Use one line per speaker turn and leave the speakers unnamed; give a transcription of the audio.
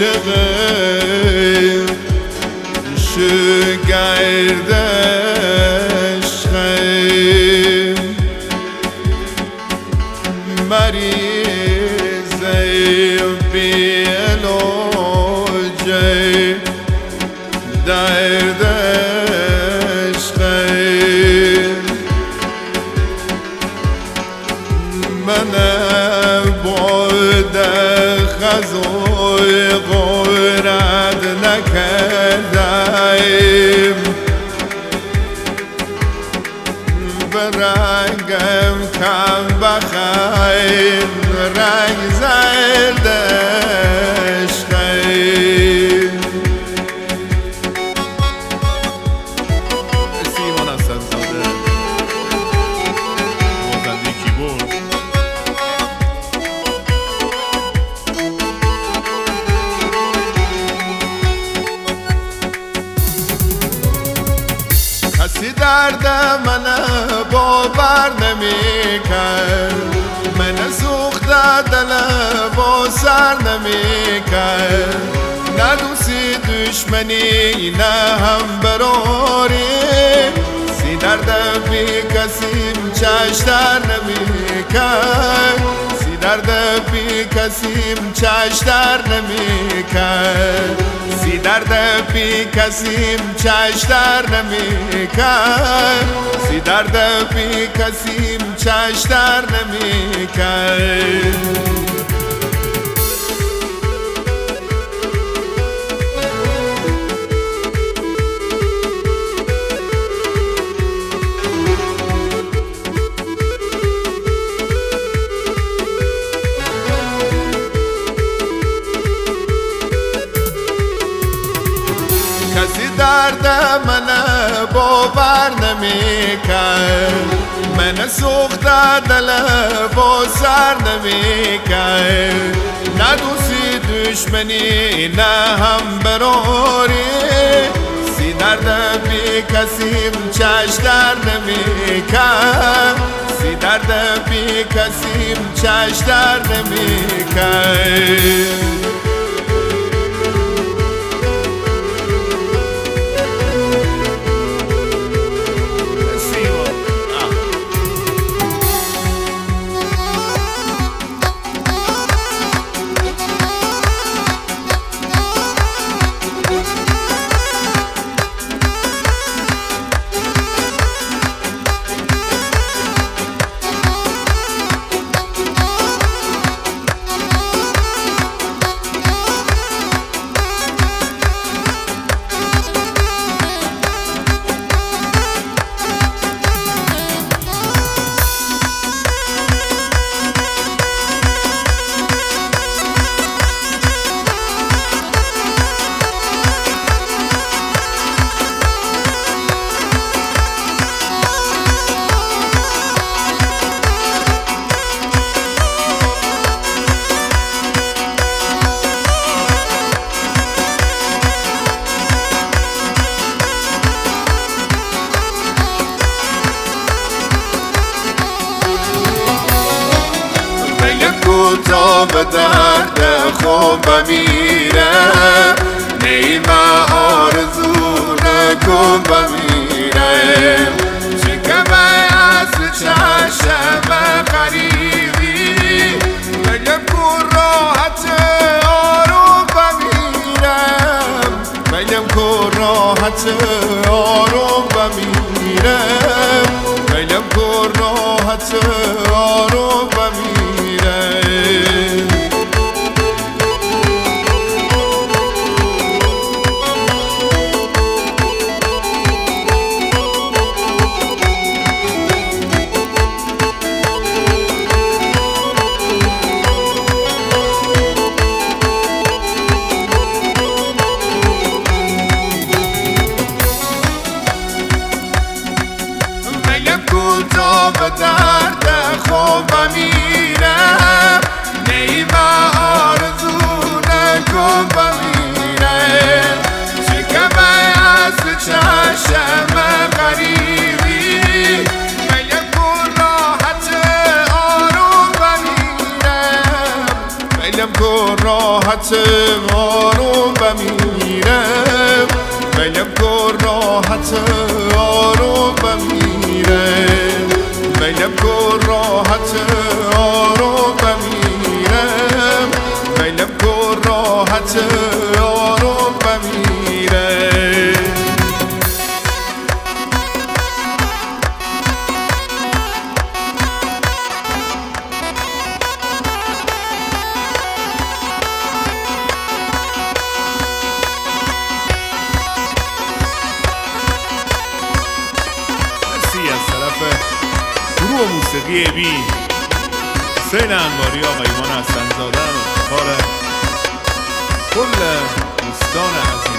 عاشقه شگردش خیم مریضه بی علاجه دردش خیم من بعد خزای غارت نکردم به رنگم کم بخیر رنگ زردش خیر
سیمان حسن‌زاده بازنده کیبورد.
کسی درد من باور نمی کرد من سوخته دل با سر نمی کرد نه دوستی دشمنی نه هم براری سی درد بی کسیم چشتر نمی کرد سی درد بی کسیم چشتر نمی کرد سی درد بی کسیم چشتر نمی کرد سی درد بی کسیم چشتر نمی کرد کسی درد من باور نمی کرد من سوخته دل با سر نمی کرد نه دوستی دشمنی نه هم براری سی درد بی کسیم چشتر نمی کرد سی درد بی کسیم چشتر نمی کرد تا به درد خوب بمیرم نیمه آرزو نکن بمیرم شکمه اصل چشم قریبی بگم کن راحت آروم بمیرم بگم کن راحت آروم بمیرم بگم کن راحت آروم بمیرم تا به درد راحت آروم بمیرم میلم کن راحت آروم بمیرم میلم کن راحت آروم بمیرم میلم کن راحت آروم بمیرم
از طرف گروه موسیقی بی حسین انواری آقا ایمان حسن‌زاده افتخار کل دوستان عزیز